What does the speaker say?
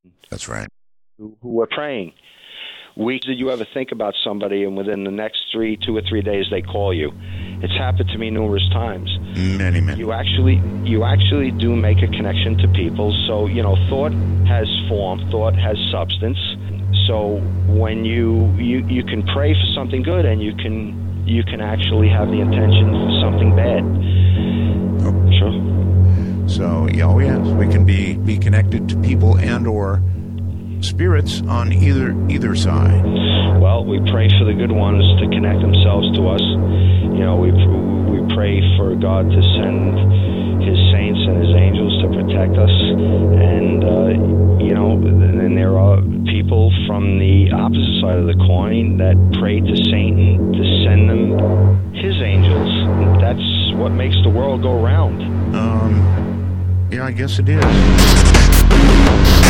That's right. who are praying. Did you ever think about somebody and within the next 2 or 3 days they call you? It's happened to me numerous times. Many. You actually do make a connection to people. So, thought has form, thought has substance. So when you can pray for something good and you can actually have the intention for something bad. Oh. Sure. So, yes, we can be connected to people and or spirits on either side. Well, we pray for the good ones to connect themselves to us. We pray for God to send His saints and His angels to protect us. And and there are people from the opposite side of the coin that pray to Satan to send them his angels. That's what makes the world go round. Yeah, I guess it is.